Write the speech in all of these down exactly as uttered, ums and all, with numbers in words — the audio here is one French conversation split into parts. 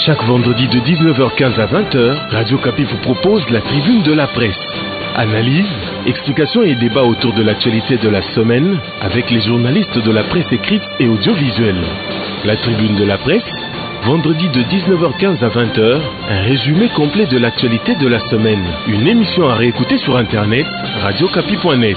Chaque vendredi de dix-neuf heures quinze à vingt heures, Radio Kapi vous propose la tribune de la presse. Analyse, explications et débats autour de l'actualité de la semaine avec les journalistes de la presse écrite et audiovisuelle. La tribune de la presse, vendredi de dix-neuf heures quinze à vingt heures, un résumé complet de l'actualité de la semaine. Une émission à réécouter sur internet, radio kapi point net.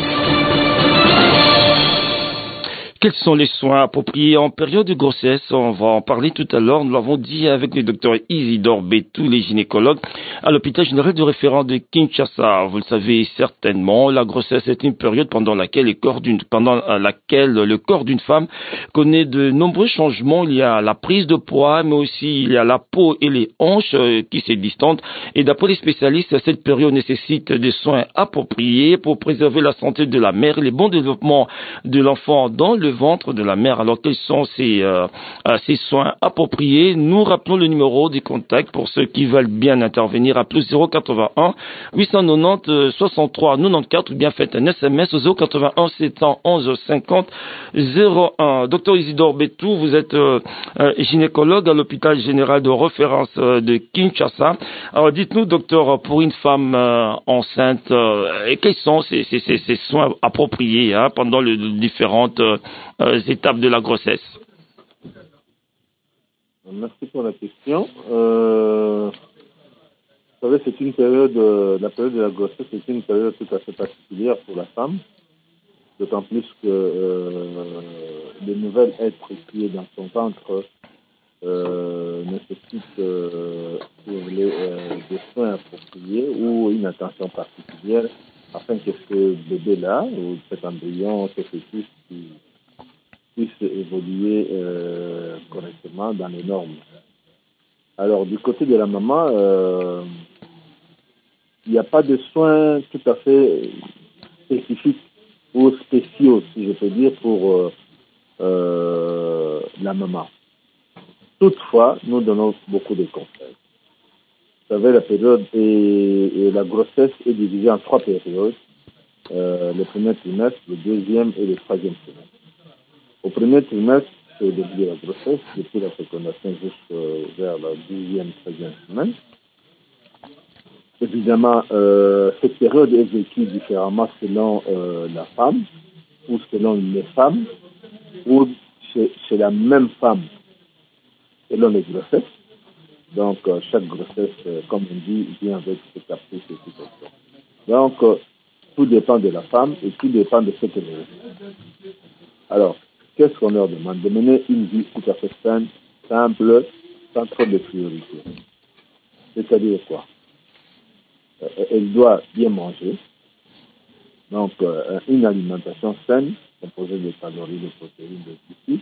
Quels sont les soins appropriés en période de grossesse? On va en parler tout à l'heure. Nous l'avons dit avec le docteur Isidore Betou, les gynécologues, à l'hôpital général de référence de Kinshasa. Vous le savez certainement, la grossesse est une période pendant laquelle, le corps d'une, pendant laquelle le corps d'une femme connaît de nombreux changements. Il y a la prise de poids, mais aussi il y a la peau et les hanches euh, qui se distendent. Et d'après les spécialistes, cette période nécessite des soins appropriés pour préserver la santé de la mère et le bon développement de l'enfant dans le ventre de la mère. Alors quels sont ces, euh, ces soins appropriés? Nous rappelons le numéro de contact pour ceux qui veulent bien intervenir à plus zéro quatre-vingt-un huit cent quatre-vingt-dix soixante-trois quatre-vingt-quatorze ou bien faites un S M S au zéro quatre-vingt-un sept cent onze cinquante zéro un. Docteur Isidore Betou, vous êtes euh, gynécologue à l'hôpital général de référence euh, de Kinshasa. Alors dites-nous, docteur, pour une femme euh, enceinte, euh, quels sont ces, ces, ces, ces soins appropriés hein, pendant les différentes euh, Euh, étapes de la grossesse? Merci pour la question. Euh, vous savez, c'est une période, euh, la période de la grossesse, c'est une période tout à fait particulière pour la femme, d'autant plus que euh, le nouvel être qui est dans son ventre euh, nécessite euh, les, euh, des soins appropriés ou une attention particulière afin que ce bébé-là, ou cet embryon, ce fœtus qui puisse évoluer euh, correctement dans les normes. Alors, du côté de la maman, euh, il n'y a pas de soins tout à fait spécifiques ou spéciaux, si je peux dire, pour euh, euh, la maman. Toutefois, nous donnons beaucoup de conseils. Vous savez, la période et, et la grossesse est divisée en trois périodes. Euh, le premier trimestre, le deuxième et le troisième trimestre. Au premier trimestre, c'est le début de la grossesse, depuis la fécondation jusqu'à vers la douzième, treizième semaine. Évidemment, euh, cette période est vécue différemment selon euh, la femme ou selon les femmes ou chez, chez la même femme selon les grossesses. Donc, euh, chaque grossesse, euh, comme on dit, vient avec ses caprices et tout ça. Donc, euh, tout dépend de la femme et tout dépend de ce qu'elle veut. Alors, qu'est-ce qu'on leur demande? De mener une vie tout à fait saine, simple, sans trop de priorité. C'est-à-dire quoi? euh, Elle doit bien manger, donc euh, une alimentation saine, composée de calories, de protéines, de glucides.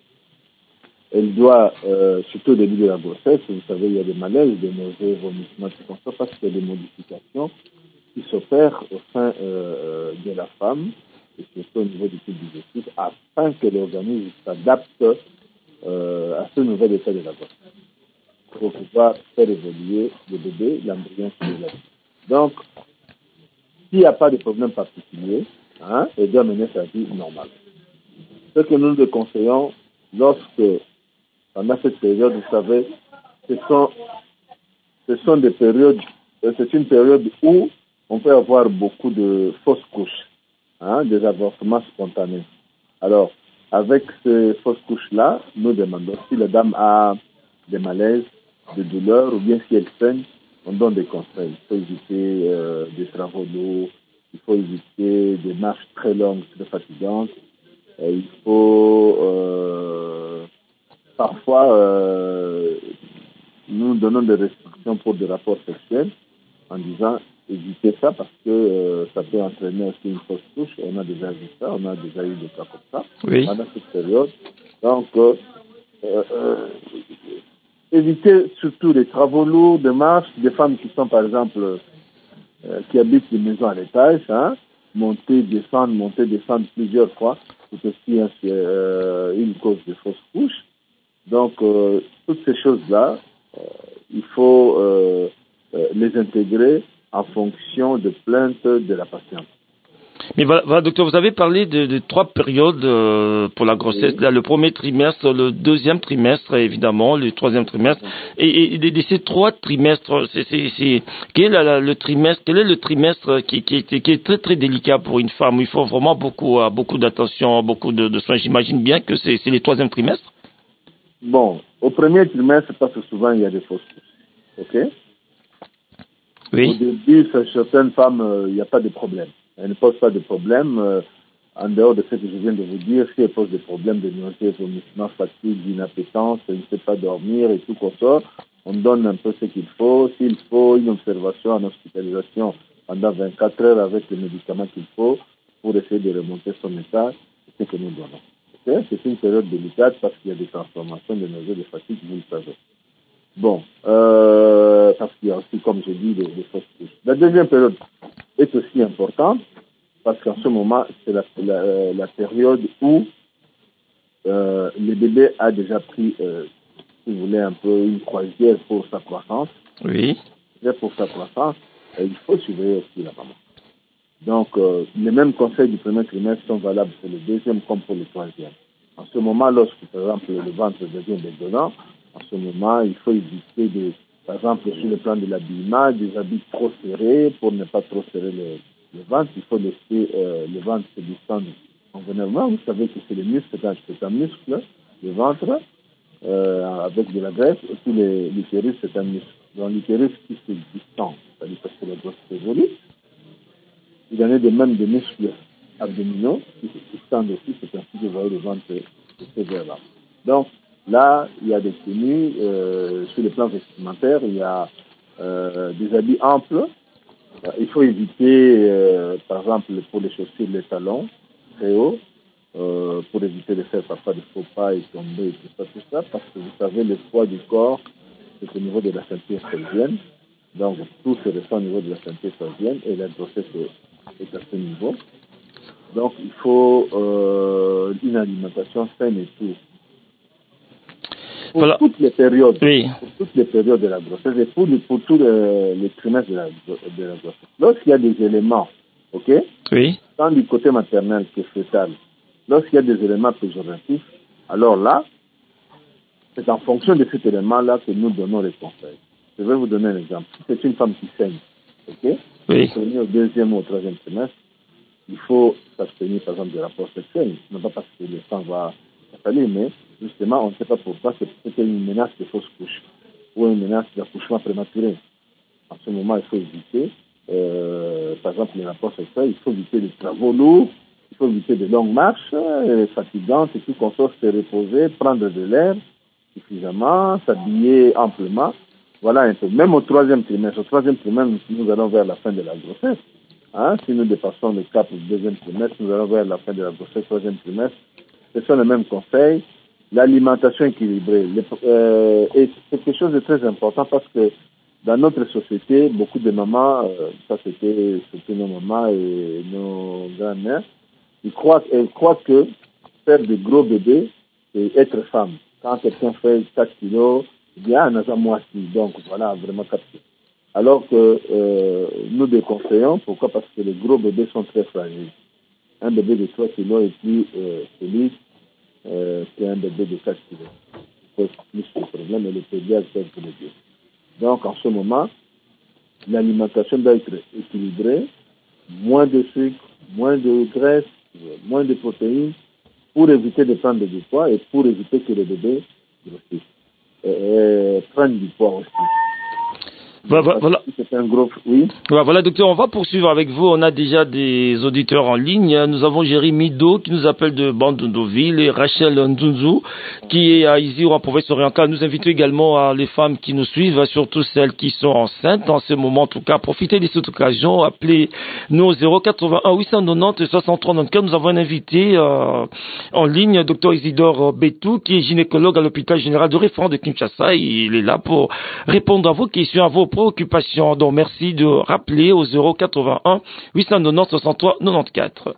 Elle doit, euh, surtout au début de la grossesse, vous savez, il y a des malaises, des nausées, vomissements, tout comme ça, parce qu'il y a des modifications qui s'opèrent au sein euh, de la femme, et surtout au niveau du tube digestif, afin que l'organisme s'adapte euh, à ce nouvel état de la grossesse, pour pouvoir faire évoluer le bébé, l'embryon qui est là. Donc, s'il n'y a pas de problème particulier, hein, elle doit mener sa vie normale. Ce que nous le conseillons, lorsque, pendant cette période, vous savez, ce sont, ce sont des périodes, c'est une période où on peut avoir beaucoup de fausses couches. Hein, des avortements spontanés. Alors, avec ces fausses couches-là, nous demandons si la dame a des malaises, des douleurs, ou bien si elle saigne, on donne des conseils. Il faut éviter euh, des travaux d'eau, il faut éviter des marches très longues, très fatigantes. Et il faut euh, parfois, euh, nous donnons des restrictions pour des rapports sexuels en disant éviter ça parce que euh, ça peut entraîner aussi une fausse couche. On a déjà vu ça, on a déjà eu des cas comme ça oui. Pendant cette période. Donc, euh, euh, éviter surtout les travaux lourds, des marches, des femmes qui sont par exemple, euh, qui habitent des maisons à l'étage, hein, monter, descendre, monter, descendre plusieurs fois, c'est aussi hein, euh, une cause de fausse couche. Donc, euh, toutes ces choses-là, euh, il faut euh, euh, les intégrer en fonction de plaintes de la patiente. Mais voilà, voilà, docteur, vous avez parlé de, de trois périodes euh, pour la grossesse. Oui. Là, le premier trimestre, le deuxième trimestre, évidemment, le troisième trimestre. Et, et de, de ces trois trimestres, c'est, c'est, c'est, quel est la, le trimestre, quel est le trimestre qui, qui, est, qui est très très délicat pour une femme? Il faut vraiment beaucoup, euh, beaucoup d'attention, beaucoup de, de soins. J'imagine bien que c'est, c'est le troisième trimestre. Bon, au premier trimestre, parce que souvent il y a des fausses couches. Ok? Oui. Au début, certaines femmes, il euh, n'y a pas de problème. Elles ne posent pas de problème. Euh, en dehors de ce que je viens de vous dire, si elles posent des problèmes de nausées, vomissements, fatigue, inappétence, elles ne savent pas dormir et tout comme ça, on donne un peu ce qu'il faut. S'il faut une observation en hospitalisation pendant vingt-quatre heures avec les médicaments qu'il faut pour essayer de remonter son état, c'est ce que nous donnons. Okay? C'est une période délicate parce qu'il y a des transformations de nausées, de fatigue, vous le savez. Bon, euh, parce qu'il y a aussi, comme je dis, des, des fausses couches. La deuxième période est aussi importante parce qu'en ce moment, c'est la, la, la période où euh, le bébé a déjà pris, euh, si vous voulez, un peu une croisière pour sa croissance. Oui. Pour sa croissance, et il faut surveiller aussi la maman. Donc, euh, les mêmes conseils du premier trimestre sont valables pour le deuxième comme pour le troisième. En ce moment, lorsque, par exemple, le ventre devient dédonnant, en ce moment, il faut éviter, de, par exemple, sur le plan de l'habillement, des habits trop serrés pour ne pas trop serrer le, le ventre. Il faut laisser euh, le ventre se distendre convenablement. Vous savez que c'est le muscle, c'est un, c'est un muscle, le ventre, euh, avec de la graisse, et puis le, l'utérus, c'est un muscle. Donc, l'utérus qui se distend, c'est-à-dire parce que la grosse évolue, il y en a de même des muscles abdominaux qui se distendent aussi, c'est ainsi que vous voyez le ventre se vers là. Donc, là, il y a des tenues, euh, sur le plan vestimentaire, il y a euh, des habits amples. Il faut éviter, euh, par exemple, pour les chaussures, les talons très hauts, euh, pour éviter de faire parfois des faux pas et tomber et tout ça, tout ça, parce que vous savez, le poids du corps, c'est au niveau de la ceinture pelvienne. Donc, tout se ressent au niveau de la ceinture pelvienne et la grossesse est à ce niveau. Donc, il faut euh, une alimentation saine et tout. Pour voilà. toutes les périodes, oui. pour toutes les périodes de la grossesse et pour, pour tous les, les trimestres de la, de la grossesse. Lorsqu'il y a des éléments, ok, oui. tant du côté maternel que fœtal, lorsqu'il y a des éléments péjoratifs, alors là, c'est en fonction de cet élément-là que nous donnons les conseils. Je vais vous donner un exemple. Si c'est une femme qui saigne, ok, oui. au deuxième ou au troisième trimestre, il faut s'abstenir, par exemple, de rapports sexuels. Non pas parce que le sang va salir, mais justement, on ne sait pas pourquoi, c'est peut-être une menace de fausse couche ou une menace d'accouchement prématuré. En ce moment, il faut éviter, euh, par exemple, les rapports sexuels, il faut éviter les travaux lourds, il faut éviter de longues marches euh, fatigantes et tout, qu'on soit se reposer, prendre de l'air suffisamment, s'habiller amplement. Voilà un peu. Même au troisième trimestre, au troisième trimestre, nous allons vers la fin de la grossesse. Hein, si nous dépassons le cap du deuxième trimestre, nous allons vers la fin de la grossesse, troisième trimestre. Ce sont les mêmes conseils. L'alimentation équilibrée. Les, euh, et c'est quelque chose de très important parce que dans notre société, beaucoup de mamans, euh, ça c'était, c'était nos mamans et nos grands-mères, ils croient, elles croient que faire de gros bébés, c'est être femme. Quand quelqu'un fait quatre kilos, bien, on a ça moitié. Donc voilà, vraiment quatre kilos. Alors que euh, nous déconseillons, pourquoi? Parce que les gros bébés sont très fragiles. Un bébé de trois kilos est plus euh, solide euh, qu'un bébé de quatre kilos. C'est plus le problème et le pédiatre peuvent vous le dire. Donc en ce moment, l'alimentation doit être équilibrée, moins de sucre, moins de graisse, moins de protéines, pour éviter de prendre du poids et pour éviter que le bébé grossisse. Et, et prenne du poids aussi. Voilà, voilà. C'est un gros, oui. Voilà, voilà, docteur, on va poursuivre avec vous. On a déjà des auditeurs en ligne. Nous avons Jérémy Do qui nous appelle de Bandundoville et Rachel Ndunzu qui est à Iziro en province orientale. Nous invitons également à les femmes qui nous suivent, surtout celles qui sont enceintes en ce moment. En tout cas, profitez de cette occasion. Appelez-nous au zéro quatre-vingt-un huit cent quatre-vingt-dix soixante-trois quatre-vingt-quinze. Nous avons un invité euh, en ligne, docteur Isidore Betou, qui est gynécologue à l'hôpital général de référence de Kinshasa. Il est là pour répondre à vos questions, à vos préoccupations. Donc merci de rappeler au zéro quatre-vingt-un huit cent quatre-vingt-dix soixante-trois quatre-vingt-quatorze.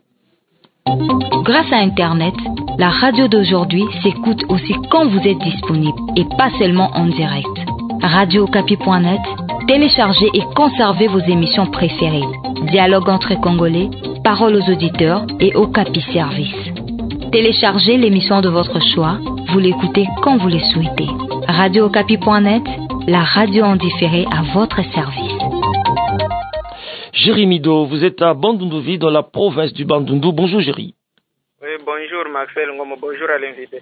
Grâce à Internet, la radio d'aujourd'hui s'écoute aussi quand vous êtes disponible et pas seulement en direct. radio okapi point net, téléchargez et conservez vos émissions préférées. Dialogue entre Congolais, parole aux auditeurs et au Capi Service. Téléchargez l'émission de votre choix, vous l'écoutez quand vous le souhaitez. radio okapi point net, la radio en différé à votre service. Jerry Mido, vous êtes à Bandundu, dans la province du Bandundu. Bonjour Jerry. Oui, bonjour Maxwell Ngomo, bonjour à l'invité.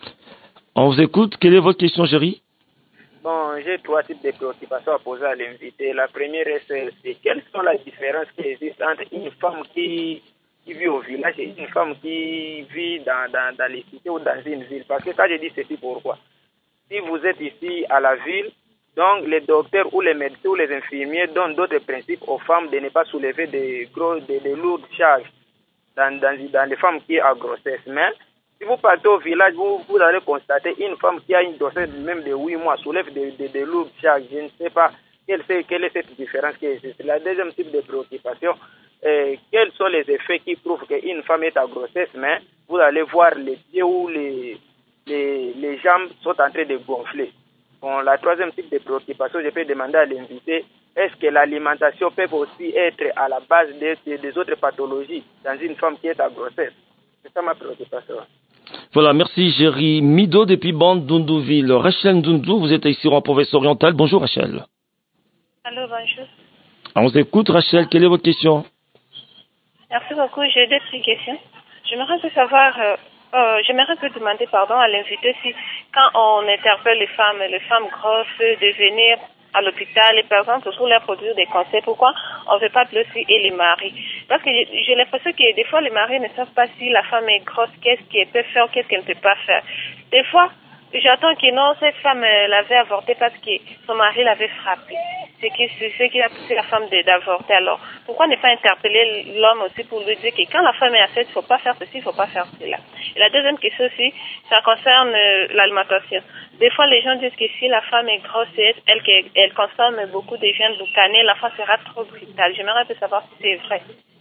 On vous écoute, quelle est votre question Jerry? Bon, j'ai trois types de préoccupations à poser à l'invité. La première est celle-ci. Quelles sont les différences qui existent entre une femme qui, qui vit au village et une femme qui vit dans, dans, dans les cités ou dans une ville? Parce que quand je dis ceci, pourquoi? Si vous êtes ici à la ville, donc les docteurs ou les médecins ou les infirmiers donnent d'autres principes aux femmes de ne pas soulever des, gros, des, des lourdes charges dans, dans, dans les femmes qui ont grossesse. Mais si vous partez au village, vous, vous allez constater une femme qui a une grossesse même de huit mois soulève des de, de lourdes charges. Je ne sais pas quelle, quelle est cette différence qui existe. La deuxième type de préoccupation, euh, quels sont les effets qui prouvent qu'une femme est à grossesse, mais vous allez voir les pieds ou les, les, les jambes sont en train de gonfler. Bon, la troisième type de préoccupation, je peux demander à l'invité, est-ce que l'alimentation peut aussi être à la base des, des autres pathologies dans une femme qui est à grossesse? C'est ça ma préoccupation. Voilà, merci Jerry Mido depuis Bandundu-Ville. Rachel Ndundu, vous êtes ici en province orientale. Bonjour Rachel. Allô, bonjour. On vous écoute Rachel, quelle est votre question? Merci beaucoup, j'ai deux petites questions. J'aimerais peu savoir, euh, euh, j'aimerais peu demander pardon à l'invité si quand on interpelle les femmes, les femmes grosses de venir à l'hôpital et par exemple pour leur produire des conseils, pourquoi on ne veut pas blesser et les maris? Parce que j'ai l'impression que des fois les maris ne savent pas si la femme est grosse, qu'est-ce qu'elle peut faire, qu'est-ce qu'elle ne peut pas faire. Des fois, j'attends que non, cette femme l'avait avorté parce que son mari l'avait frappée. C'est ce qui a poussé la femme d'avorter. Alors, pourquoi ne pas interpeller l'homme aussi pour lui dire que quand la femme est enceinte, il ne faut pas faire ceci, il ne faut pas faire cela. Et la deuxième question aussi, ça concerne euh, l'alimentation. Des fois, les gens disent que si la femme est grosse et elle, elle, elle consomme beaucoup de viande boucanée, la femme sera trop brutale. J'aimerais un peu savoir si c'est vrai.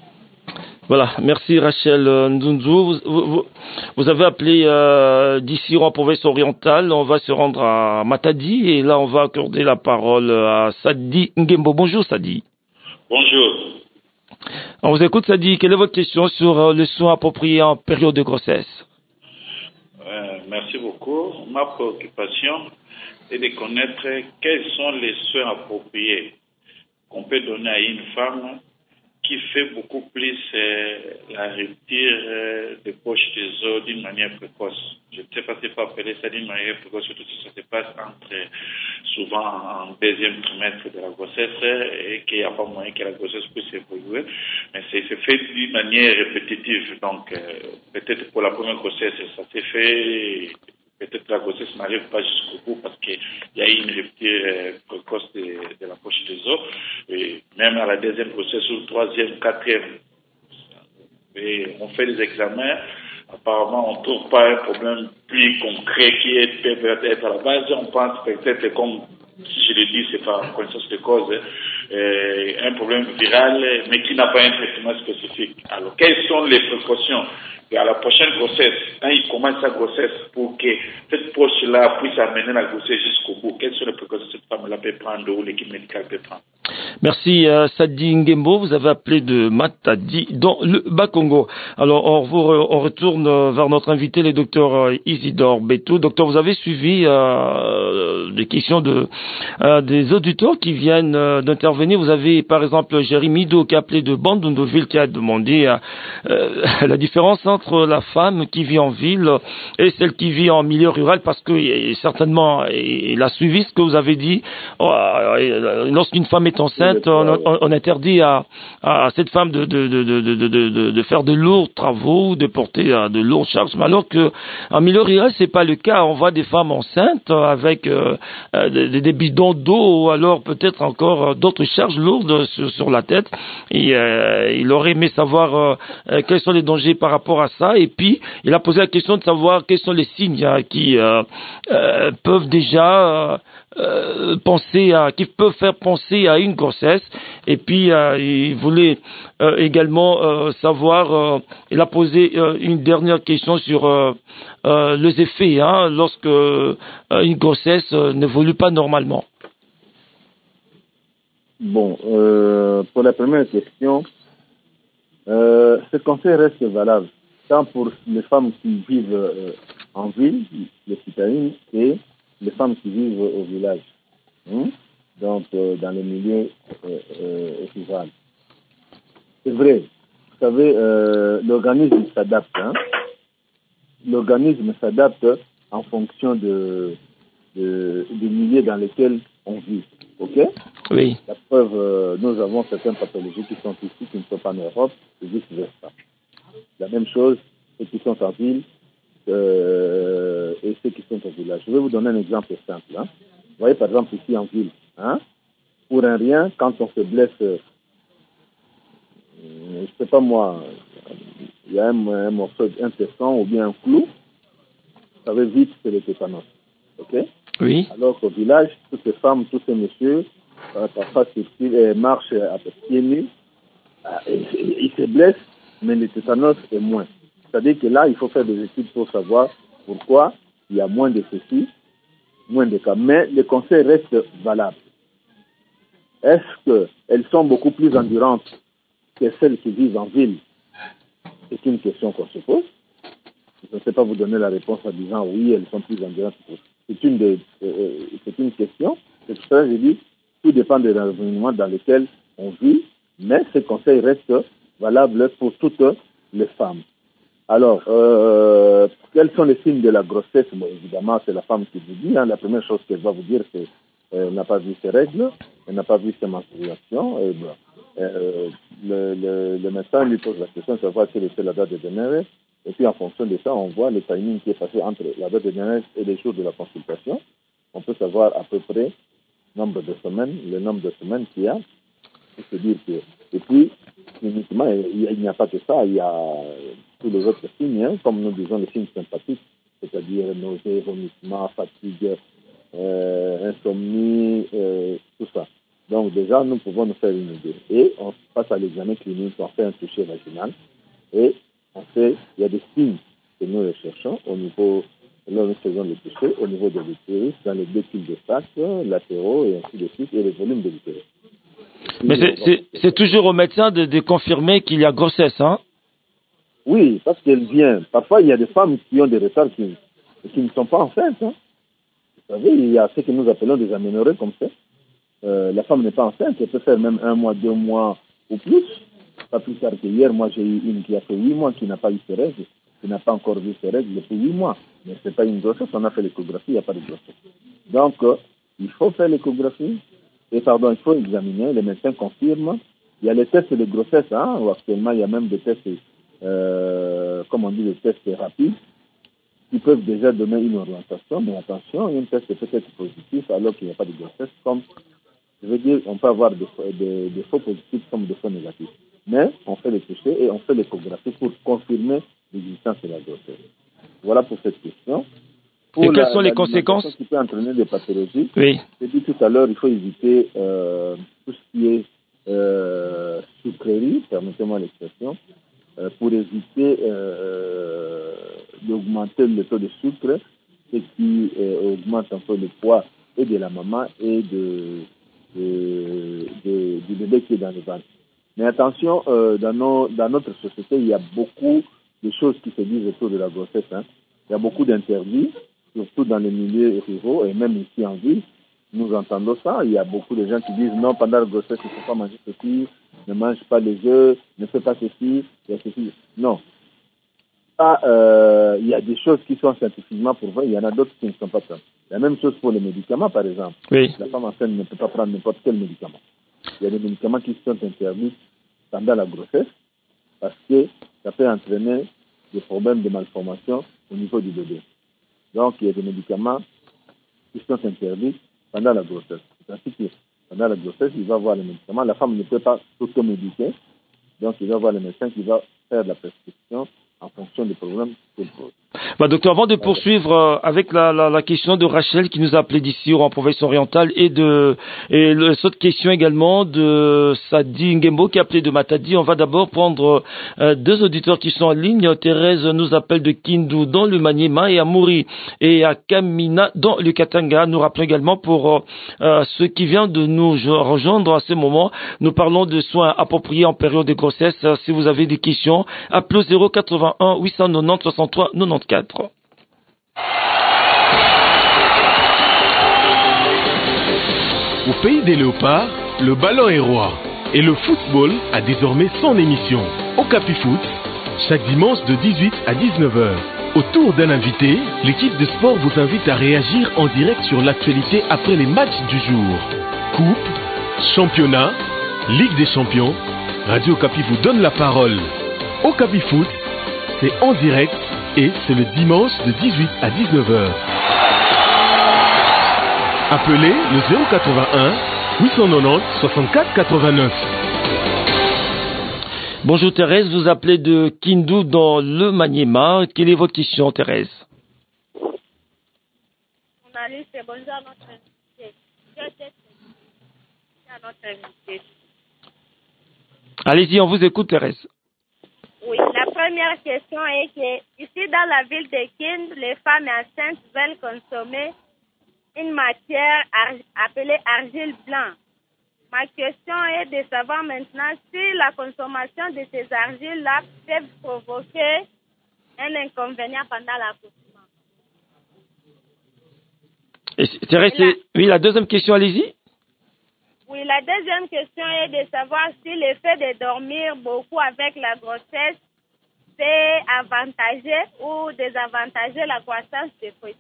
Voilà, merci Rachel Ndundu. Vous, vous, vous avez appelé euh, d'ici en province orientale. On va se rendre à Matadi et là on va accorder la parole à Sadi Ngembo. Bonjour Sadi. Bonjour. On vous écoute Sadi. Quelle est votre question sur euh, le soin approprié en période de grossesse? euh, Merci beaucoup. Ma préoccupation est de connaître quels sont les soins appropriés qu'on peut donner à une femme qui fait beaucoup plus euh, la rupture euh, des poches des os d'une manière précoce. Je ne sais pas si on peut appeler ça d'une manière précoce, surtout si ça se passe entre, souvent en deuxième trimestre de la grossesse et qu'il n'y a pas moyen que la grossesse puisse évoluer. Mais c'est fait d'une manière répétitive. Donc, euh, peut-être pour la première grossesse, ça s'est fait. Peut-être que la grossesse n'arrive pas jusqu'au bout parce qu'il y a une rupture euh, précoce de, de la poche des os. Et même à la deuxième grossesse ou troisième, quatrième, et on fait des examens. Apparemment, on ne trouve pas un problème plus concret qui est, peut être à la base. On pense peut-être, comme si je le dis, c'est par connaissance de cause, euh, un problème viral, mais qui n'a pas un traitement spécifique. Alors, quelles sont les précautions à la prochaine grossesse, quand il commence sa grossesse, pour que cette poche-là puisse amener la grossesse jusqu'au bout? Quelles sont les précautions que cette femme-là peut prendre ou l'équipe médicale peut prendre? Merci euh, Sadi Ngembo, vous avez appelé de Matadi dans le Bas-Congo. Alors on, vous, on retourne vers notre invité, le docteur Isidore Betou. Docteur, vous avez suivi euh, des questions de euh, des auditeurs qui viennent euh, d'intervenir. Vous avez par exemple Jerry Mido qui a appelé de Bandundu-Ville qui a demandé euh, la différence entre la femme qui vit en ville et celle qui vit en milieu rural, parce que et, certainement il a suivi ce que vous avez dit. Euh, lorsqu'une femme est enceinte, on, on, on interdit à, à cette femme de, de, de, de, de, de, de faire de lourds travaux, de porter de lourdes charges, mais alors que en milieu rural c'est pas le cas. On voit des femmes enceintes avec euh, des, des bidons d'eau ou alors peut-être encore d'autres charges lourdes sur, sur la tête. Et euh, il aurait aimé savoir euh, quels sont les dangers par rapport à ça. Et puis il a posé la question de savoir quels sont les signes hein, qui euh, euh, peuvent déjà euh, euh, penser à, qui peuvent faire penser à une grossesse. Et puis euh, il voulait euh, également euh, savoir, euh, il a posé euh, une dernière question sur euh, euh, les effets hein, lorsque euh, une grossesse euh, n'évolue pas normalement. Bon, euh, pour la première question, Euh, ce conseil reste valable tant pour les femmes qui vivent euh, en ville, les citadines, et les femmes qui vivent au village, hein? Donc euh, dans les milieux euh, euh, ruraux. C'est vrai, vous savez, euh, l'organisme s'adapte. Hein? L'organisme s'adapte en fonction de, de, des milieux dans lesquels on vit. Ok? Oui. La preuve, euh, nous avons certaines pathologies qui sont ici, qui ne sont pas en Europe, et vice-versa. La même chose, ceux qui sont en ville euh, et ceux qui sont au village. Je vais vous donner un exemple simple. Hein. Vous voyez, par exemple, ici en ville, hein, pour un rien, quand on se blesse, euh, je ne sais pas moi, il y a un, un morceau d'intestin ou bien un clou, ça va vite, c'est le tétanos. Ok? Oui. Alors qu'au village, toutes ces femmes, tous ces messieurs, euh, parfois ils marchent à pieds nus, ils se blessent, mais le tétanos est moins. C'est-à-dire que là, il faut faire des études pour savoir pourquoi il y a moins de ceci, moins de cas. Mais le conseil reste valable. Est-ce qu'elles sont beaucoup plus endurantes que celles qui vivent en ville? C'est une question qu'on se pose. Je ne sais pas vous donner la réponse en disant oui, elles sont plus endurantes. C'est une, des, euh, c'est une question. C'est pour ça que je dis, tout dépend de l'environnement dans lequel on vit, mais ce conseil reste valable pour toutes les femmes. Alors, euh, quels sont les signes de la grossesse? Bon, évidemment, c'est la femme qui vous dit. Hein, la première chose qu'elle va vous dire, c'est qu'elle n'a pas vu ses règles, elle n'a pas vu ses menstruations. Et, bon, euh, le, le, le médecin lui pose la question de savoir quelle était la date de démarrage. Et puis, en fonction de ça, on voit le timing qui est passé entre la date de démarrage et les jours de la consultation. On peut savoir à peu près le nombre de semaines, le nombre de semaines qu'il y a. Pour se dire que, et puis, cliniquement, il, il n'y a pas que ça, il y a tous les autres signes, hein, comme nous disons les signes sympathiques, c'est-à-dire nausées, vomissements, fatigue, euh, insomnie, euh, tout ça. Donc déjà, nous pouvons nous faire une idée. Et on passe à l'examen clinique, on fait un toucher vaginal, et on fait, il y a des signes que nous recherchons au niveau, là nous faisons le toucher, au niveau de l'utérus, dans les deux types de sacs, latéraux et ainsi de suite, et le volume de l'utérus. Mais c'est, c'est, c'est toujours au médecin de, de confirmer qu'il y a grossesse, hein? Oui, parce qu'elle vient. Parfois, il y a des femmes qui ont des retards qui, qui ne sont pas enceintes. Hein. Vous savez, il y a ce que nous appelons des aménorrhées comme ça. Euh, la femme n'est pas enceinte, elle peut faire même un mois, deux mois ou plus. Pas plus tard que hier, moi j'ai eu une qui a fait huit mois, qui n'a pas eu ses règles, qui n'a pas encore vu ses règles depuis huit mois. Mais ce n'est pas une grossesse, on a fait l'échographie, il n'y a pas de grossesse. Donc, euh, il faut faire l'échographie. Et pardon, il faut examiner, les médecins confirment. Il y a les tests de grossesse, hein, où actuellement il y a même des tests, euh, comme on dit, des tests rapides, qui peuvent déjà donner une orientation, mais attention, un test peut être positif alors qu'il n'y a pas de grossesse, comme, je veux dire, on peut avoir des, des, des faux positifs comme des faux négatifs. Mais on fait les toucher et on fait l'échographie pour confirmer l'existence de la grossesse. Voilà pour cette question. Pour et quelles la, sont les conséquences qui peut entraîner des pathologies? Oui. J'ai dit tout à l'heure, il faut éviter euh, tout ce qui est euh, sucrerie, permettez-moi l'expression, euh, pour éviter euh, d'augmenter le taux de sucre, ce qui euh, augmente un peu le poids et de la maman et de, de, de, du bébé qui est dans le ventre. Mais attention, euh, dans, nos, dans notre société, il y a beaucoup de choses qui se disent autour de la grossesse. Hein. Il y a beaucoup d'interdits, surtout dans les milieux ruraux et même ici en ville. Nous entendons ça. Il y a beaucoup de gens qui disent non, pendant la grossesse, il ne faut pas manger ceci, ne mange pas les œufs, ne fais pas ceci, il y a ceci. Non. Ah, euh, il y a des choses qui sont scientifiquement prouvées, il y en a d'autres qui ne sont pas ça. La même chose pour les médicaments, par exemple. Oui. La femme enceinte ne peut pas prendre n'importe quel médicament. Il y a des médicaments qui sont interdits pendant la grossesse parce que ça peut entraîner des problèmes de malformation au niveau du bébé. Donc, il y a des médicaments qui sont interdits pendant la grossesse. C'est-à-dire que pendant la grossesse, il va voir les médicaments. La femme ne peut pas s'automédiquer. Donc, il va voir le médecin qui va faire la prescription en fonction des problèmes qu'il pose. Bah, docteur, avant de poursuivre euh, avec la, la, la question de Rachel qui nous a appelé d'ici en province orientale et de et le, cette question également de Sadi Ngembo qui a appelé de Matadi, on va d'abord prendre euh, deux auditeurs qui sont en ligne. Thérèse nous appelle de Kindu dans le Maniema et à Mouri et à Kamina dans le Katanga. Nous rappelons également pour euh, ceux qui viennent de nous rejoindre à ce moment, nous parlons de soins appropriés en période de grossesse. Si vous avez des questions, appelez au zéro quatre-vingt-un huit cent quatre-vingt-dix soixante-trois quatre-vingt-quatorze. Au pays des léopards, le ballon est roi et le football a désormais son émission. Au Capifoot, chaque dimanche de dix-huit à dix-neuf heures. Autour d'un invité, l'équipe de sport vous invite à réagir en direct sur l'actualité après les matchs du jour. Coupe, championnat, Ligue des champions, Radio Capi vous donne la parole. Au Capifoot, c'est en direct et c'est le dimanche de dix-huit à dix-neuf heures. Appelez le zéro quatre-vingt-un huit cent quatre-vingt-dix soixante-quatre quatre-vingt-neuf. Bonjour Thérèse, vous appelez de Kindu dans le Maniema. Quelle est votre question, Thérèse? Journaliste, bonjour à notre invité. À notre invité. Allez-y, on vous écoute, Thérèse. Oui, la première question est que ici dans la ville de Kindu, les femmes enceintes veulent consommer une matière ar- appelée argile blanc. Ma question est de savoir maintenant si la consommation de ces argiles-là peut provoquer un inconvénient pendant l'accouchement. Thérèse, la... oui, la deuxième question, allez-y. Oui, la deuxième question est de savoir si le fait de dormir beaucoup avec la grossesse peut avantager ou désavantager la croissance des petits.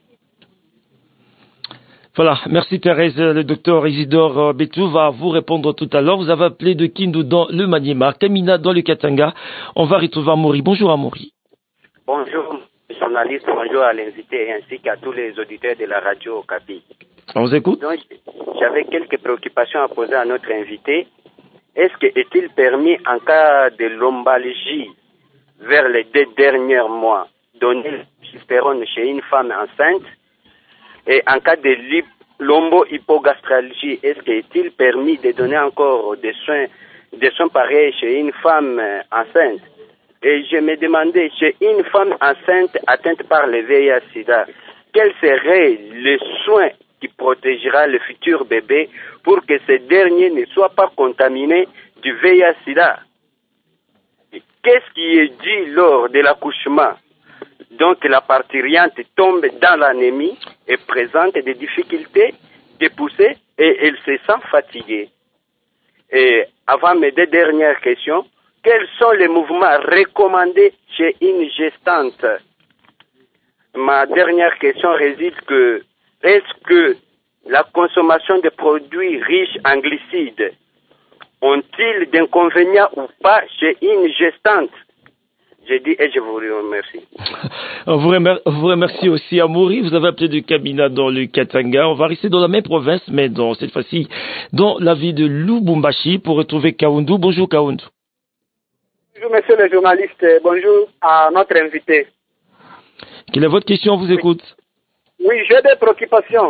Voilà, merci Thérèse. Le docteur Isidore Betou va vous répondre tout à l'heure. Vous avez appelé de Kindu dans le Maniema, Kamina dans le Katanga. On va retrouver Amaury. Bonjour Amaury. Bonjour journaliste, bonjour à l'invité ainsi qu'à tous les auditeurs de la radio Okapi. On vous écoute. Donc, j'avais quelques préoccupations à poser à notre invité. Est-ce que est-il permis en cas de lombalgie vers les deux derniers mois donner l'hystérone chez une femme enceinte? Et en cas de lombo-hypogastralgie, est-ce qu'il est permis de donner encore des soins, des soins pareils chez une femme enceinte? Et je me demandais, chez une femme enceinte atteinte par le V I H sida, quels seraient les soins qui protégera le futur bébé pour que ce dernier ne soit pas contaminé du V I H sida? Qu'est-ce qui est dit lors de l'accouchement? Donc la parturiente tombe dans l'anémie et présente des difficultés de pousser et elle se sent fatiguée. Et avant mes deux dernières questions, quels sont les mouvements recommandés chez une gestante? Ma dernière question réside que est-ce que la consommation de produits riches en glucides ont-ils d'inconvénients ou pas chez une gestante? J'ai dit et je vous remercie. On vous remercie, vous remercie aussi Amaury. Vous avez appelé de Kamina dans le Katanga. On va rester dans la même province, mais dans cette fois-ci dans la ville de Lubumbashi pour retrouver Kaoundou. Bonjour Kaoundou. Bonjour monsieur le journaliste. Bonjour à notre invité. Quelle est votre question? On vous écoute. Oui, j'ai des préoccupations.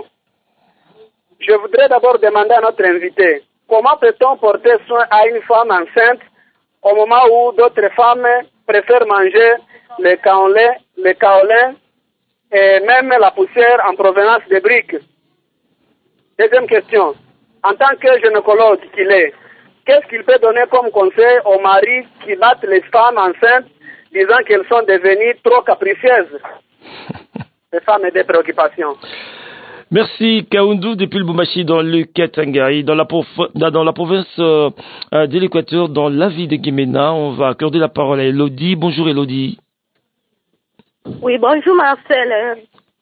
Je voudrais d'abord demander à notre invité comment peut-on porter soin à une femme enceinte au moment où d'autres femmes préfèrent manger les kaolins, les kaolins et même la poussière en provenance des briques. Deuxième question. En tant que gynécologue qu'il est, qu'est-ce qu'il peut donner comme conseil aux maris qui battent les femmes enceintes disant qu'elles sont devenues trop capricieuses? Ces femmes et des préoccupations. Merci Kaoundou depuis le Lubumbashi dans le Katanga et dans la, prof- dans la province euh, de l'Équateur, dans la ville de Guémena. On va accorder la parole à Elodie. Bonjour Elodie. Oui, bonjour Marcel.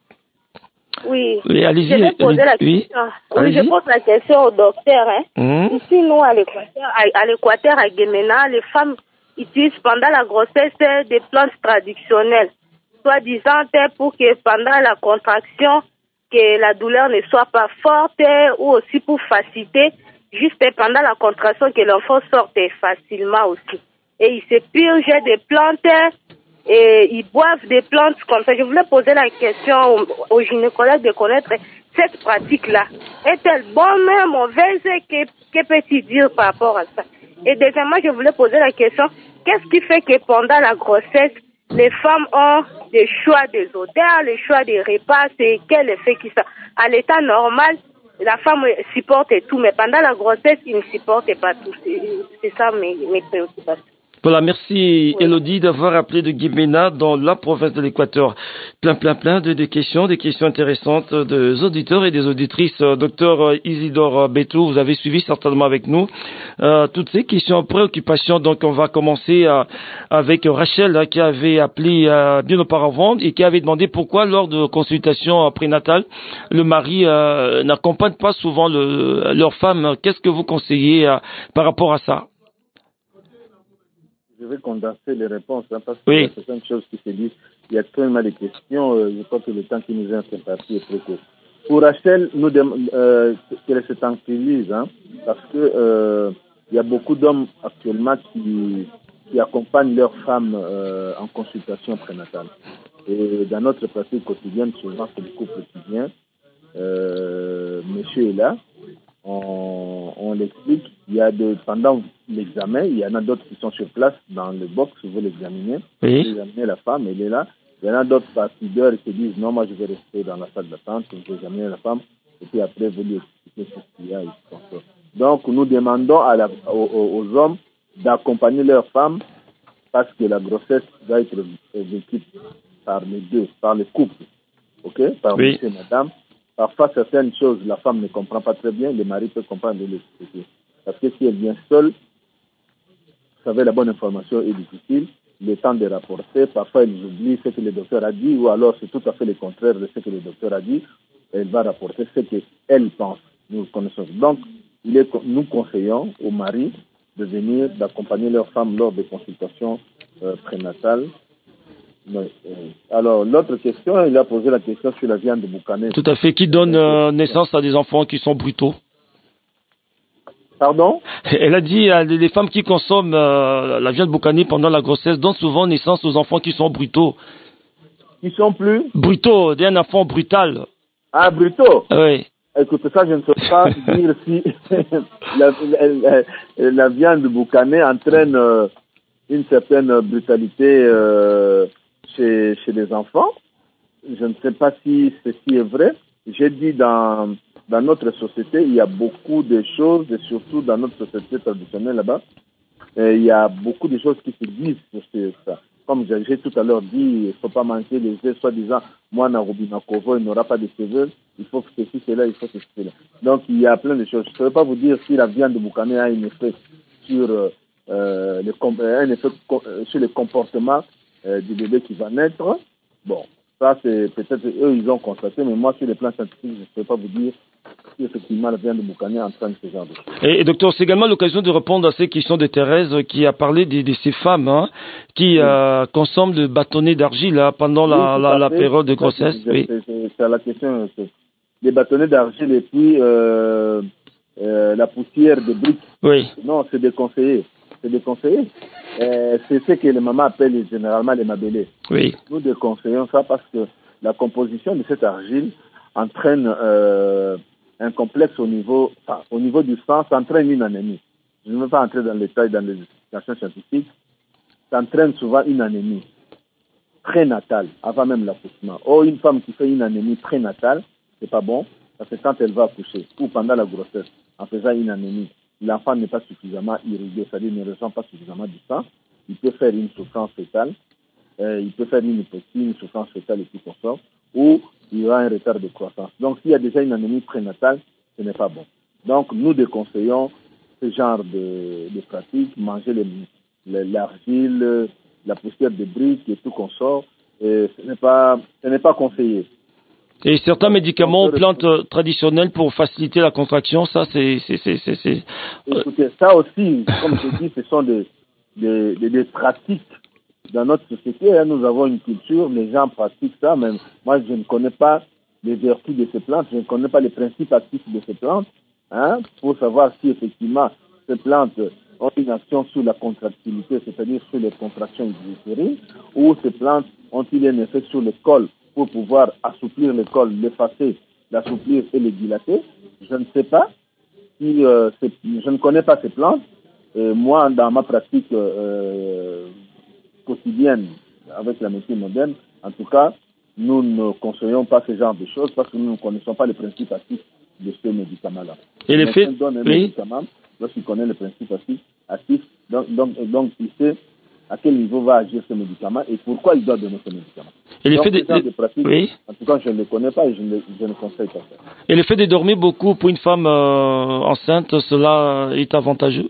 Oui, oui allez-y. Je vais poser la oui. question. Oui, je pose la question au docteur. Hein. Mmh. Ici, nous, à l'Équateur, à, à l'Équateur, à Guémena, les femmes utilisent pendant la grossesse des plantes traditionnelles, soi-disant pour que pendant la contraction, que la douleur ne soit pas forte ou aussi pour faciliter, juste pendant la contraction, que l'enfant sorte facilement aussi. Et il se purge des plantes et ils boivent des plantes comme ça. Je voulais poser la question aux, aux gynécologues de connaître cette pratique-là. Est-elle bonne, mauvaise? Que, que peut-il dire par rapport à ça? Et deuxièmement, je voulais poser la question, qu'est-ce qui fait que pendant la grossesse, les femmes ont le choix des odeurs, le choix des repas? C'est quel effet qui ça? À l'état normal, la femme supporte tout, mais pendant la grossesse, il ne supporte pas tout. C'est, c'est ça mes, mes préoccupations. Voilà, merci Elodie d'avoir appelé de Guimena dans la province de l'Équateur. Plein, plein, plein de, de questions, des questions intéressantes des auditeurs et des auditrices. Docteur Isidore Betou, vous avez suivi certainement avec nous euh, toutes ces questions, préoccupations. Donc, on va commencer euh, avec Rachel hein, qui avait appelé euh, bien auparavant et qui avait demandé pourquoi lors de consultations prénatales, le mari euh, n'accompagne pas souvent le, leur femme. Qu'est-ce que vous conseillez euh, par rapport à ça? Je vais condenser les réponses, hein, parce oui. qu'il y a certaines choses qui se disent. Il y a tellement de questions, euh, je crois que le temps qui nous est imparti est très court. Pour Rachel, nous euh, qu'elle se tranquillise, hein, parce que euh, il y a beaucoup d'hommes actuellement qui, qui accompagnent leurs femmes euh, en consultation prénatale. Et dans notre pratique quotidienne, souvent c'est le couple qui vient. Euh, monsieur est là. On, on l'explique, il y a de, pendant l'examen, il y en a d'autres qui sont sur place dans le box, vous l'examinez, oui. vous examinez la femme, elle est là, il y en a d'autres participants qui disent non, moi je vais rester dans la salle d'attente, vous examinez la femme, et puis après vous lui expliquez ce qu'il y a. Et donc nous demandons à la, aux, aux hommes d'accompagner leurs femmes parce que la grossesse doit être vécue par les deux, par le couple, ok, par oui. monsieur et madame. Parfois, certaines choses, la femme ne comprend pas très bien, le mari peut comprendre et l'expliquer. Parce que si elle vient seule, vous savez, la bonne information est difficile, le temps de rapporter, parfois elle oublie ce que le docteur a dit, ou alors c'est tout à fait le contraire de ce que le docteur a dit, elle va rapporter ce qu'elle pense. Nous connaissons. Donc, il est, nous conseillons aux maris de venir, d'accompagner leurs femmes lors des consultations euh, prénatales. Mais, euh, alors, l'autre question, il a posé la question sur la viande de boucané. Tout à fait, qui donne euh, naissance à des enfants qui sont brutaux. Pardon? Elle a dit, euh, les femmes qui consomment euh, la viande boucanée pendant la grossesse donnent souvent naissance aux enfants qui sont brutaux. Qui sont plus? Brutaux, d'un enfant brutal. Ah, brutaux? Oui. Écoute, ça, je ne sais pas dire si la, la, la, la viande boucanée entraîne euh, une certaine brutalité euh, chez, chez les enfants. Je ne sais pas si ceci est vrai. J'ai dit dans, dans notre société, il y a beaucoup de choses, et surtout dans notre société traditionnelle là-bas, et il y a beaucoup de choses qui se disent sur ça. Comme j'ai tout à l'heure dit, il ne faut pas manquer les œufs, soi-disant, moi, Narubinakovo, il n'aura pas de cheveux, il faut que ceci, cela, il faut que cela. Donc, il y a plein de choses. Je ne peux pas vous dire si la viande de boucané a un effet sur, euh, le, un effet sur le comportement euh, du bébé qui va naître. Bon, ça, c'est peut-être eux, ils ont constaté, mais moi, sur le plan scientifique, je ne peux pas vous dire si effectivement la viande de boucané entraîne ce genre de choses. Et, et docteur, c'est également l'occasion de répondre à ces questions de Thérèse qui a parlé de, de ces femmes hein, qui oui. euh, consomment le bâtonnet d'argile hein, pendant la, oui, la, la période de grossesse. C'est, oui. c'est, c'est, c'est la question. C'est les bâtonnets d'argile et puis euh, euh, la poussière de briques. Oui. Non, c'est déconseillé. C'est déconseillé. Euh, c'est ce que les mamans appellent généralement les mabélés. Oui. Nous déconseillons ça parce que la composition de cette argile entraîne euh, un complexe au niveau, enfin, au niveau du sang, ça entraîne une anémie. Je ne veux pas entrer dans les détails dans les explications scientifiques. Ça entraîne souvent une anémie prénatale, avant même l'accouchement. Or, une femme qui fait une anémie prénatale, c'est pas bon, parce que quand elle va accoucher, ou pendant la grossesse, en faisant une anémie, l'enfant n'est pas suffisamment irrigué, c'est-à-dire ne ressent pas suffisamment du sang, il peut faire une souffrance fétale, euh, il peut faire une hypoxie, une souffrance fétale et tout consort, ou il y aura un retard de croissance. Donc, s'il y a déjà une anémie prénatale, ce n'est pas bon. Donc, nous déconseillons ce genre de, de pratiques, manger les, les, l'argile, la poussière de briques et tout consort, et ce n'est pas, ce n'est pas conseillé. Et certains médicaments, plantes euh, traditionnelles pour faciliter la contraction, ça c'est... c'est, c'est, c'est, c'est... Écoutez, ça aussi, comme je dis, ce sont des, des, des, des pratiques dans notre société. Hein, nous avons une culture, les gens pratiquent ça, mais moi je ne connais pas les vertus de ces plantes, je ne connais pas les principes actifs de ces plantes, hein, pour savoir si effectivement ces plantes ont une action sur la contractilité, c'est-à-dire sur les contractions utérines, ou ces plantes ont-ils un effet sur le col pour pouvoir assouplir le col, l'effacer, l'assouplir et le dilater? Je ne sais pas. Si, euh, je ne connais pas ces plantes. Et moi, dans ma pratique euh, quotidienne avec la médecine moderne, en tout cas, nous ne conseillons pas ce genre de choses parce que nous ne connaissons pas les principes actifs de ces médicaments-là. Et l'effet, on donne un oui. médicament lorsqu'il connaît les principes actifs, actifs donc, donc, donc il sait à quel niveau va agir ce médicament et pourquoi il doit donner ce médicament. Et l'effet de, de, de pratique, oui. en tout cas, je ne le connais pas et je ne, je ne conseille pas ça. Et le fait de dormir beaucoup pour une femme euh, enceinte, cela est avantageux?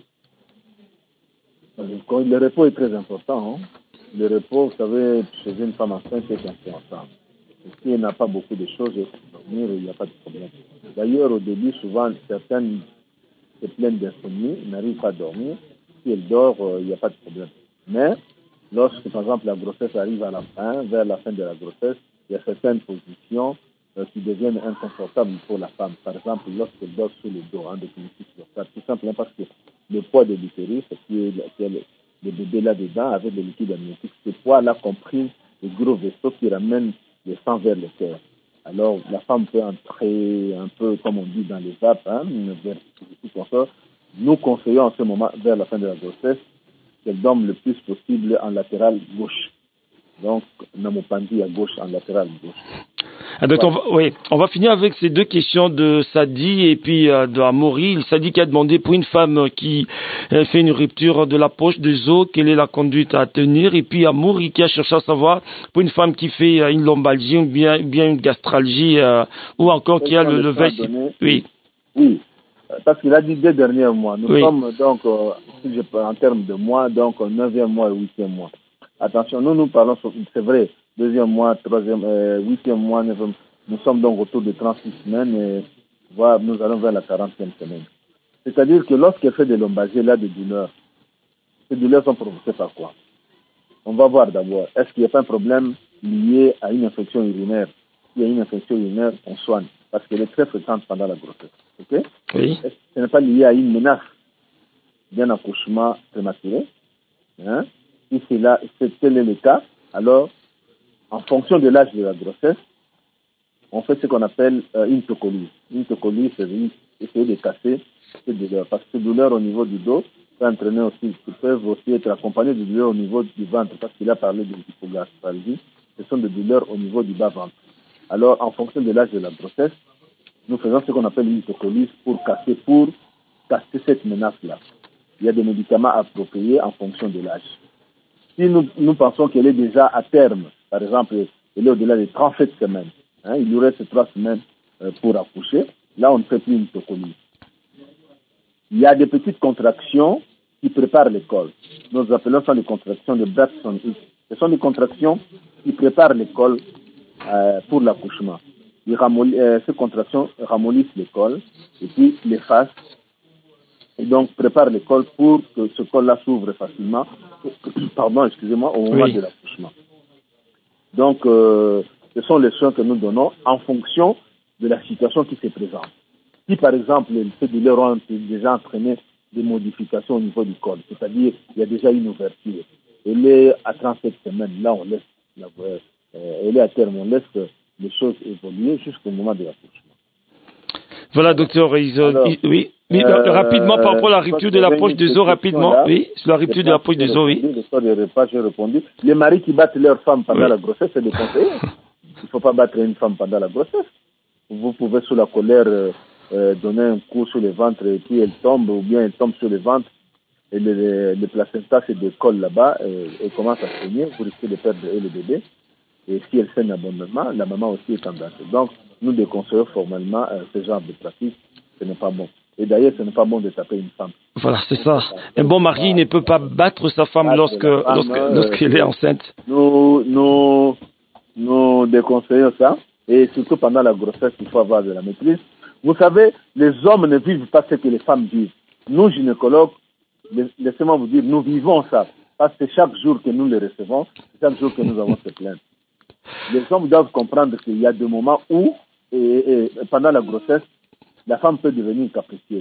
Le repos est très important. Hein. Le repos, vous savez, chez une femme enceinte, c'est important. Si elle n'a pas beaucoup de choses, elle peut dormir, il n'y a pas de problème. D'ailleurs, au début, souvent, certaines se plaignent d'insomnie, n'arrivent pas à dormir. Si elle dort, euh, il n'y a pas de problème. Mais, lorsque, par exemple, la grossesse arrive à la fin, vers la fin de la grossesse, il y a certaines positions euh, qui deviennent inconfortables pour la femme. Par exemple, lorsqu'elle dort sur le dos, hein, définitif sur ça, tout simplement parce que le poids de l'utérus, qui est, qui est le, le bébé là-dedans, avec le liquide amniotique, ce poids-là comprime les gros vaisseaux qui ramènent le sang vers le cœur. Alors, la femme peut entrer un peu, comme on dit, dans les vapes, hein, vers tout ça. Nous conseillons en ce moment, vers la fin de la grossesse, qu'elle dorme le plus possible en latéral gauche. Donc, Namopandi à gauche, en latéral gauche. Ah, donc, on va, oui, on va finir avec ces deux questions de Sadi et puis euh, de Amaury. Sadi qui a demandé pour une femme qui euh, fait une rupture de la poche des os, quelle est la conduite à tenir. Et puis Amaury qui a cherché à savoir pour une femme qui fait euh, une lombalgie ou bien, bien une gastralgie euh, ou encore qui a le, le vessie. Oui. Oui, parce qu'il a dit deux derniers mois. Nous oui. sommes donc, euh, si je parle en termes de mois, donc au neuvième mois et huitième mois. Attention, nous nous parlons, c'est vrai, deuxième mois, troisième, euh, huitième mois, neuvième, nous sommes donc autour de trente-six semaines et voilà, nous allons vers la quarantième semaine. C'est-à-dire que lorsqu'elle fait des lombalgies, elle a des douleurs. Ces douleurs sont provoquées par quoi? On va voir d'abord, est-ce qu'il n'y a pas un problème lié à une infection urinaire? S'il y a une infection urinaire, on soigne, parce qu'elle est très fréquente pendant la grossesse. Ok? Oui. Ce n'est pas lié à une menace d'un accouchement prématuré. Hein? Si c'est là, c'est tel est le cas, alors, en fonction de l'âge de la grossesse, on fait ce qu'on appelle euh, une tocolyse. Une tocolyse, c'est essayer de casser ces douleurs. Parce que ces douleurs au niveau du dos peuvent entraîner aussi, peuvent aussi être accompagnées de douleurs au niveau du ventre, parce qu'il a parlé de l'hypogastralgie. Ce sont des douleurs au niveau du bas-ventre. Alors, en fonction de l'âge de la grossesse, nous faisons ce qu'on appelle une tocolyse pour casser, pour casser cette menace-là. Il y a des médicaments appropriés en fonction de l'âge. Si nous, nous pensons qu'elle est déjà à terme, par exemple, elle est au-delà de trente-sept semaines, hein, il lui reste trois semaines euh, pour accoucher, là on ne fait plus une tocolyse. Il y a des petites contractions qui préparent le col. Nous appelons ça les contractions de Braxton Hicks. Ce sont des contractions qui préparent le col euh, pour l'accouchement. Euh, ces contractions ramollissent le col et puis l'effacent et donc prépare le col pour que ce col-là s'ouvre facilement, pardon, excusez-moi, au moment oui. de l'accouchement. Donc, euh, ce sont les soins que nous donnons en fonction de la situation qui se présente. Si, par exemple, ces douleurs ont déjà entraîné des modifications au niveau du col, c'est-à-dire il y a déjà une ouverture, elle est à trente-sept semaines, là on laisse, la, euh, elle est à terme, on laisse les choses évoluer jusqu'au moment de l'accouchement. Voilà, docteur, ils, Alors, ils, oui. Oui, euh, rapidement, par rapport à la rupture de la poche des os, rapidement, là, oui, sur la rupture de la poche des os, oui. L'histoire des repas, j'ai répondu. Les maris qui battent leur femme pendant oui. la grossesse, c'est déconseillé. Il ne faut pas battre une femme pendant la grossesse. Vous pouvez, sous la colère, euh, euh, donner un coup sur le ventre et puis elle tombe, ou bien elle tombe sur le ventre et le, le, le placenta se décolle là-bas et, et commence à saigner. Vous risquez de perdre le bébé. Et si elle saigne abondamment, la maman aussi est en danger. Donc, nous déconseillons formellement euh, ce genre de pratique. Ce n'est pas bon. Et d'ailleurs, ce n'est pas bon de taper une femme. Voilà, c'est ça. Un bon mari ne peut pas battre sa femme battre lorsque, femme, lorsque, euh, lorsqu'elle est enceinte. Nous, nous, nous déconseillons ça. Et surtout pendant la grossesse, il faut avoir de la maîtrise. Vous savez, les hommes ne vivent pas ce que les femmes vivent. Nous, gynécologues, laissez-moi vous dire, nous vivons ça. Parce que chaque jour que nous les recevons, chaque jour que nous avons ces plaintes. Les hommes doivent comprendre qu'il y a des moments où, et, et, pendant la grossesse, la femme peut devenir capricieuse.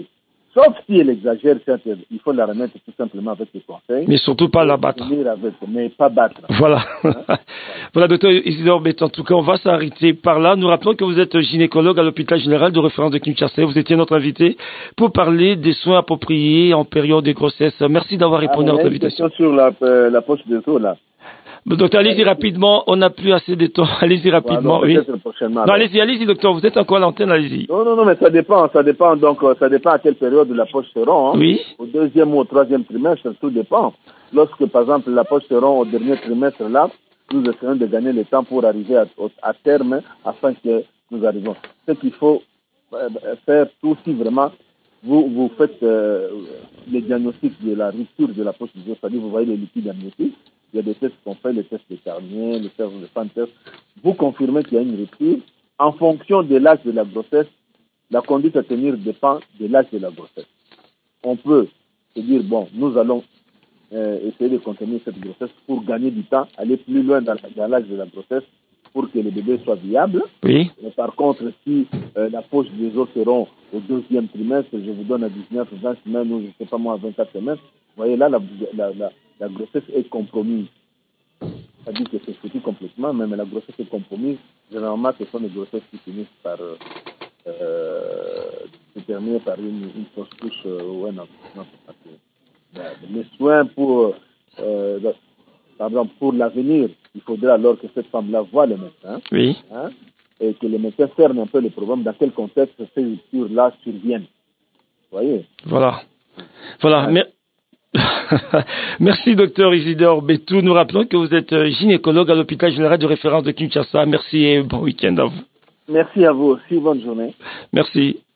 Sauf si elle exagère, il faut la remettre tout simplement avec des conseils. Mais surtout pas la battre. Avec, mais pas battre. Voilà. Hein? Voilà, docteur Isidore Bétou. En tout cas, on va s'arrêter par là. Nous rappelons que vous êtes gynécologue à l'hôpital général de référence de Kinshasa. Vous étiez notre invité pour parler des soins appropriés en période de grossesse. Merci d'avoir répondu ah, à notre invitation. Une question sur la, euh, la poche de dos, là. Docteur, allez-y rapidement, on n'a plus assez de temps. Allez-y rapidement, voilà, donc, oui. Non, allez-y, allez-y, docteur, vous êtes encore à l'antenne, allez-y. Non, non, non, mais ça dépend, ça dépend, donc, ça dépend à quelle période la poche se rend. Hein. Oui. Au deuxième ou au troisième trimestre, tout dépend. Lorsque, par exemple, la poche se rend au dernier trimestre, là, nous essayons de gagner le temps pour arriver à, à terme afin que nous arrivions. Ce qu'il faut faire, tout si vraiment vous, vous faites euh, le diagnostic de la rupture de la poche du dos, c'est-à-dire vous voyez les liquides amniotiques. Il y a des tests qu'on fait, les tests de Carnier, les tests de Fanter. Vous confirmez qu'il y a une rupture. En fonction de l'âge de la grossesse, la conduite à tenir dépend de l'âge de la grossesse. On peut se dire, bon, nous allons euh, essayer de contenir cette grossesse pour gagner du temps, aller plus loin dans, dans l'âge de la grossesse pour que le bébé soit viable. Oui. Mais par contre, si euh, la poche des os seront au deuxième trimestre, je vous donne à dix-neuf, vingt semaines ou je ne sais pas moi, vingt-quatre semaines, vous voyez là, la, la, la La grossesse est compromise. C'est-à-dire que c'est foutu complètement, mais la grossesse est compromise. Généralement, ce sont des grossesses qui finissent par euh, se terminer par une, une fausse couche euh, ou un enfant. Les soins pour, euh, par exemple, pour l'avenir, il faudrait alors que cette femme-là voie le médecin. Oui. Hein, et que les médecins cernent un peu le problème, dans quel contexte ces ruptures-là surviennent. Vous voyez? Voilà. Voilà. Ouais. Mais... Merci docteur Isidore Bétou. Nous rappelons que vous êtes gynécologue à l'hôpital général de référence de Kinshasa. Merci et bon week-end à vous. Merci à vous aussi. Bonne journée. Merci.